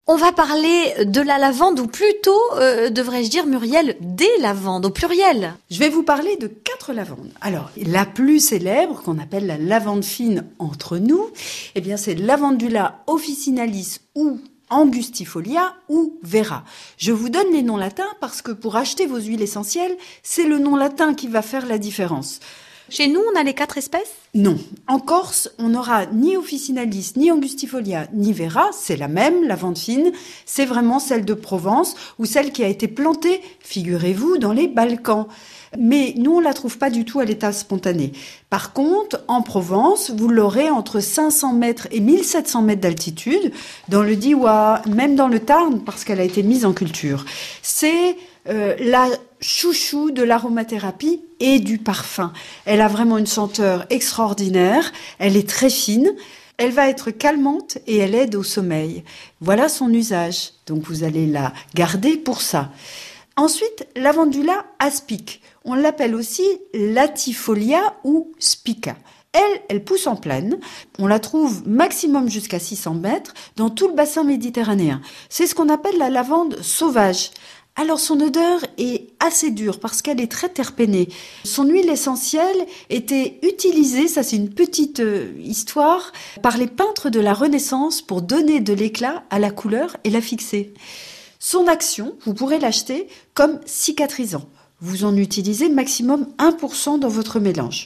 On va parler de la lavande, ou plutôt, devrais-je dire, Muriel, des lavandes, au pluriel. Je vais vous parler de 4 lavandes. Alors, la plus célèbre, qu'on appelle la lavande fine entre nous, eh bien, c'est Lavandula officinalis ou Angustifolia ou Vera. Je vous donne les noms latins parce que pour acheter vos huiles essentielles, c'est le nom latin qui va faire la différence. Chez nous, on a les 4 espèces ? Non. En Corse, on n'aura ni officinalis, ni angustifolia, ni vera. C'est la même, lavande fine. C'est vraiment celle de Provence ou celle qui a été plantée, figurez-vous, dans les Balkans. Mais nous, on la trouve pas du tout à l'état spontané. Par contre, en Provence, vous l'aurez entre 500 mètres et 1700 mètres d'altitude, dans le Diois, même dans le Tarn, parce qu'elle a été mise en culture. C'est la chouchou de l'aromathérapie et du parfum. Elle a vraiment une senteur extraordinaire, elle est très fine, elle va être calmante et elle aide au sommeil. Voilà son usage, donc vous allez la garder pour ça. Ensuite, Lavandula aspic, on l'appelle aussi latifolia ou spica. Elle pousse en plaine. On la trouve maximum jusqu'à 600 mètres dans tout le bassin méditerranéen. C'est ce qu'on appelle la lavande sauvage. Alors son odeur est assez dure parce qu'elle est très terpénée. Son huile essentielle était utilisée, ça c'est une petite histoire, par les peintres de la Renaissance pour donner de l'éclat à la couleur et la fixer. Son action, vous pourrez l'acheter comme cicatrisant. Vous en utilisez maximum 1% dans votre mélange.